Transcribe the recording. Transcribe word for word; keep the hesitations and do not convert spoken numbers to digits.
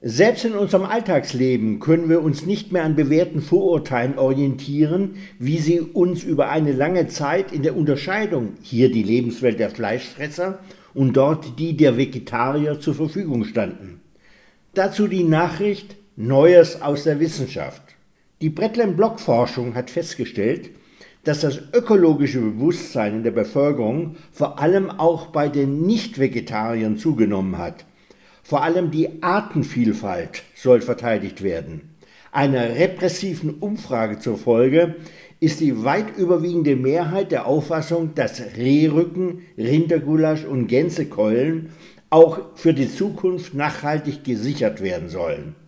Selbst in unserem Alltagsleben können wir uns nicht mehr an bewährten Vorurteilen orientieren, wie sie uns über eine lange Zeit in der Unterscheidung, hier die Lebenswelt der Fleischfresser und dort die der Vegetarier, zur Verfügung standen. Dazu die Nachricht Neues aus der Wissenschaft. Die Bredlin-Block-Forschung hat festgestellt, dass das ökologische Bewusstsein in der Bevölkerung vor allem auch bei den Nicht-Vegetariern zugenommen hat. Vor allem die Artenvielfalt soll verteidigt werden. Einer repressiven Umfrage zufolge ist die weit überwiegende Mehrheit der Auffassung, dass Rehrücken, Rindergulasch und Gänsekeulen auch für die Zukunft nachhaltig gesichert werden sollen.